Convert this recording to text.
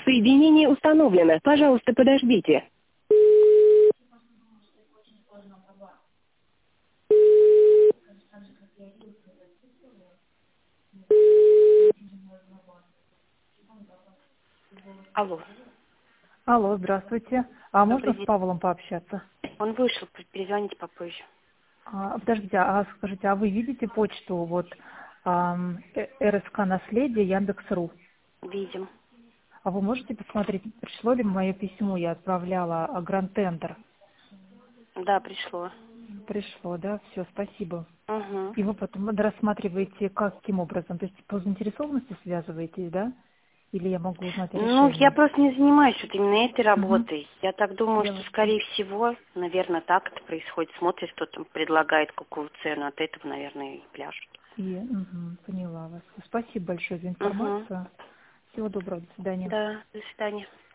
Соединение установлено. Пожалуйста, подождите. Алло. Алло, здравствуйте. А можно Добрый с день. Павлом пообщаться? Он вышел, перезвоните попозже. Подождите, скажите, а вы видите почту вот РСК «Наследие» Яндекс.ру? Видим. А вы можете посмотреть, пришло ли мое письмо? Я отправляла гранд-тендер. Да, пришло. Пришло, да? Все, спасибо. Угу. И вы потом рассматриваете, каким образом? То есть по заинтересованности связываетесь, да? Или я могу узнать о Ну, я решении? просто не занимаюсь вот именно этой Угу. работой. Я так думаю, Я что, вас поняла. скорее всего, наверное, так это происходит. Смотришь, кто там предлагает какую цену, от этого, наверное, и пляшут. Поняла вас. Спасибо большое за Угу. информацию. Всего доброго, до свидания. Да, до свидания.